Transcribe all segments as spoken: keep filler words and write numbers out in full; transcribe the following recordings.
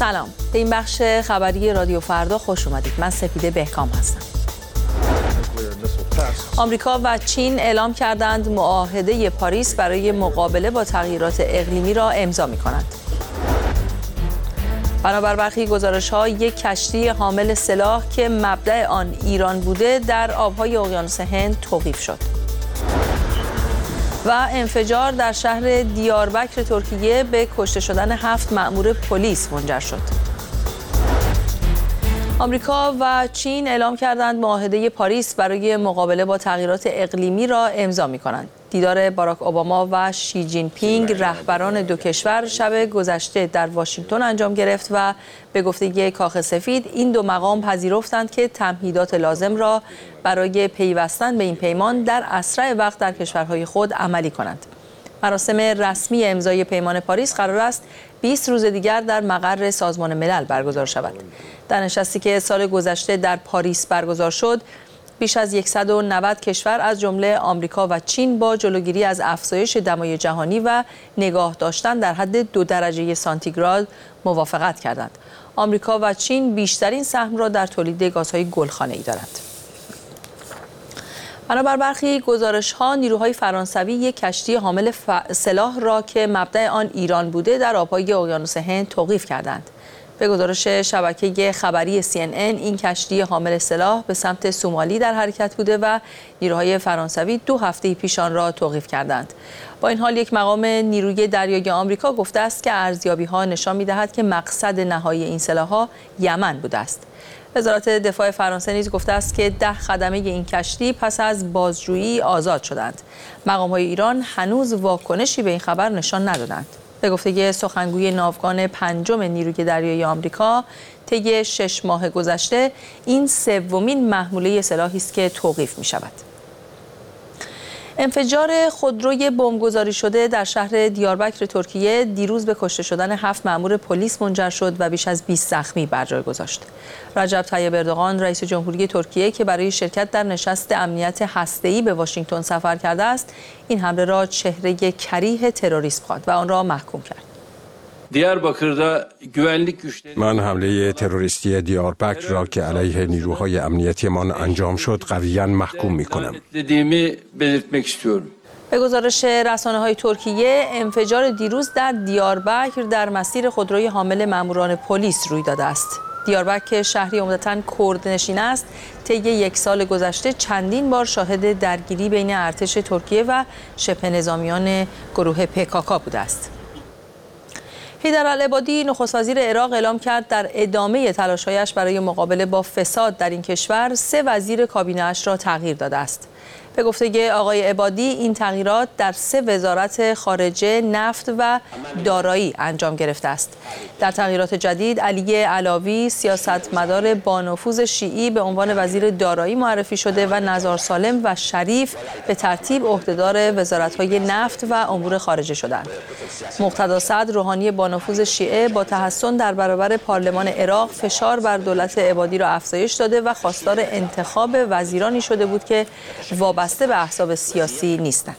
سلام، به این بخش خبری رادیو فردا خوش اومدید. من سپیده بهکام هستم. آمریکا و چین اعلام کردند معاهده پاریس برای مقابله با تغییرات اقلیمی را امضا می‌کنند. بنابر برخی گزارش‌ها یک کشتی حامل سلاح که مبدأ آن ایران بوده در آب‌های اقیانوس هند توقیف شد. و انفجار در شهر دیاربکر ترکیه به کشته شدن هفت مأمور پلیس منجر شد. آمریکا و چین اعلام کردند معاهده پاریس برای مقابله با تغییرات اقلیمی را امضا می‌کنند. دیدار باراک اوباما و شی جین پینگ رهبران دو کشور شب گذشته در واشنگتن انجام گرفت و به گفته کاخ سفید این دو مقام پذیرفتند که تمهیدات لازم را برای پیوستن به این پیمان در اسرع وقت در کشورهای خود عملی کنند. مراسم رسمی امضای پیمان پاریس قرار است بیست روز دیگر در مقر سازمان ملل برگزار شود. در نشستی که سال گذشته در پاریس برگزار شد، بیش از صد و نود کشور از جمله آمریکا و چین با جلوگیری از افزایش دمای جهانی و نگاه داشتن در حد دو درجه سانتیگراد موافقت کردند. آمریکا و چین بیشترین سهم را در تولید گازهای گلخانه‌ای دارند. بنابر برخی گزارش‌ها نیروهای فرانسوی یک کشتی حامل ف... سلاح را که مبدأ آن ایران بوده در آب‌های اقیانوس هند توقیف کردند. به گزارش شبکه خبری سی ان ان این کشتی حامل سلاح به سمت سومالی در حرکت بوده و نیروهای فرانسوی دو هفته پیش آن را توقیف کردند. با این حال یک مقام نیروی دریایی آمریکا گفته است که ارزیابی‌ها نشان می‌دهد که مقصد نهایی این سلاح‌ها یمن بوده است. وزارت دفاع فرانسه نیز گفته است که ده خدمه این کشتی پس از بازجویی آزاد شدند. مقام‌های ایران هنوز واکنشی به این خبر نشان ندادند. به گفته سخنگوی ناوگان پنجم نیروی دریایی آمریکا، طی شش ماه گذشته این سومین محموله سلاحی است که توقیف می شود. انفجار خودروی بمبگذاری شده در شهر دیاربکر ترکیه دیروز به کشته شدن هفت مأمور پلیس منجر شد و بیش از بیست زخمی بر جای گذاشت. رجب طیب اردوغان رئیس جمهوری ترکیه که برای شرکت در نشست امنیت هسته‌ای به واشنگتن سفر کرده است، این حمله را چهره کریه تروریسم خواند و آن را محکوم کرد. من حمله تروریستی دیاربکر را که علیه نیروهای امنیتیمان انجام شد قویاً محکوم می‌کنم. به گزارش رسانه‌های ترکیه، انفجار دیروز در دیاربکر در مسیر خودروی حامل ماموران پلیس روی داده است. دیاربکر شهری عمدتاً کردنشین است. طی یک سال گذشته چندین بار شاهد درگیری بین ارتش ترکیه و شبه نظامیان گروه پی کی کی بوده است. حیدر العبادی نخست وزیر عراق اعلام کرد در ادامه تلاش‌هایش برای مقابله با فساد در این کشور سه وزیر کابینه‌اش را تغییر داده است. به گفته آقای عبادی این تغییرات در سه وزارت خارجه، نفت و دارایی انجام گرفته است. در تغییرات جدید علی علاوی سیاستمدار با نفوذ شیعی به عنوان وزیر دارایی معرفی شده و نزار سالم و شریف به ترتیب عهدهدار وزارت‌های نفت و امور خارجه شدند. مقتدا صدر روحانی با نفوذ شیعه با تحسن در برابر پارلمان عراق فشار بر دولت عبادی را افزایش داده و خواستار انتخاب وزیرانی شده بود که وابسته به احزاب سیاسی نیستند.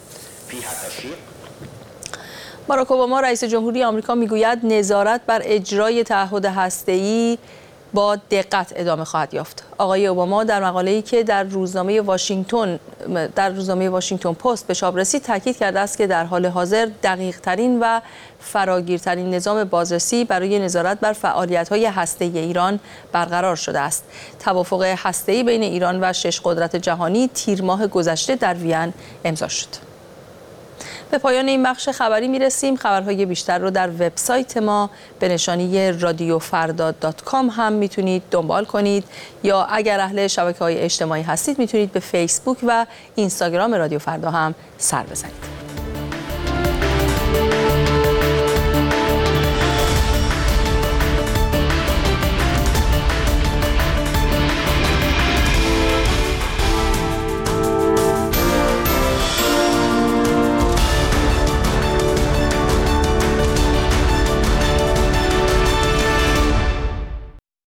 باراک اوباما رئیس جمهوری آمریکا میگوید نظارت بر اجرای تعهد هسته‌ای با دقت ادامه خواهد یافت. آقای اوباما در مقاله‌ای که در روزنامه واشنگتن در روزنامه واشنگتن پست به چاپ رسید تاکید کرده است که در حال حاضر دقیق‌ترین و فراگیرترین نظام بازرسی برای نظارت بر فعالیت‌های هسته‌ای ایران برقرار شده است. توافق هسته‌ای بین ایران و شش قدرت جهانی تیر ماه گذشته در وین امضا شد. به پایان این بخش خبری میرسیم. خبرهای بیشتر رو در وبسایت ما به نشانی رادیو فردا دات کام هم میتونید دنبال کنید یا اگر اهل شبکه‌های اجتماعی هستید میتونید به فیسبوک و اینستاگرام رادیو فردا هم سر بزنید.